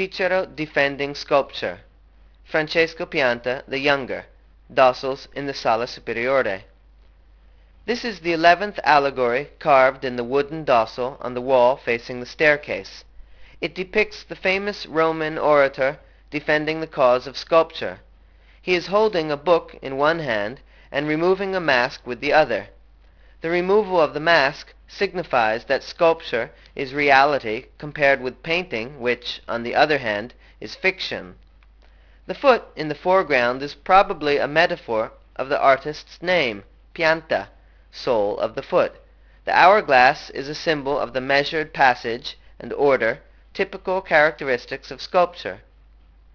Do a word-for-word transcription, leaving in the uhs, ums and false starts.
Cicero defending sculpture. Francesco Pianta the younger. Dossals in the Sala Superiore. This is the eleventh allegory carved in the wooden dossal on the wall facing the staircase. It depicts the famous Roman orator defending the cause of sculpture. He is holding a book in one hand and removing a mask with the other. The removal of the mask signifies that sculpture is reality compared with painting, which, on the other hand, is fiction. The foot in the foreground is probably a metaphor of the artist's name, pianta, sole of the foot. The hourglass is a symbol of the measured passage and order, typical characteristics of sculpture.